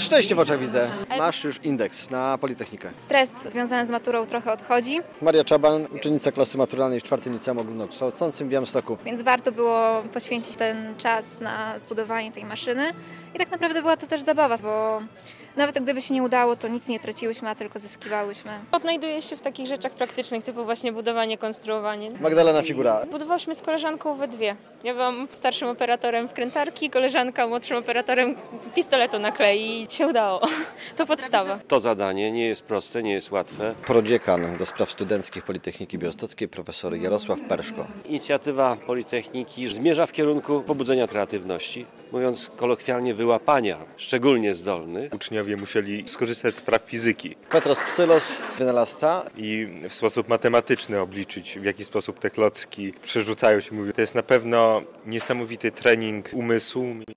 szczęście w oczach widzę. Masz już indeks na Politechnikę. Stres związany z maturą trochę odchodzi, Maria Czaban, uczennica klasy maturalnej w 4. Liceum Ogólnokształcącym w Białymstoku. więc warto było poświęcić ten czas na zbudowanie tej maszyny. I tak naprawdę była to też zabawa, bo nawet gdyby się nie udało, to nic nie traciłyśmy, a tylko zyskiwałyśmy. Odnajduję się w takich rzeczach praktycznych, typu właśnie budowanie, konstruowanie. Magdalena Figura. Budowałyśmy z koleżanką we dwie. Ja byłam starszym operatorem wkrętarki, koleżanka młodszym operatorem pistoletu na klei i się udało. To podstawa. To zadanie nie jest proste, nie jest łatwe. Prodziekan do spraw studenckich Politechniki Białostockiej, profesor Jarosław Perszko. Inicjatywa Politechniki zmierza w kierunku pobudzenia kreatywności, mówiąc kolokwialnie wyłapania szczególnie zdolnych. Uczniowie musieli skorzystać z praw fizyki Petros Psylos, wynalazca. i w sposób matematyczny obliczyć, w jaki sposób te klocki przerzucają się. Mówię, to jest na pewno niesamowity trening umysłu.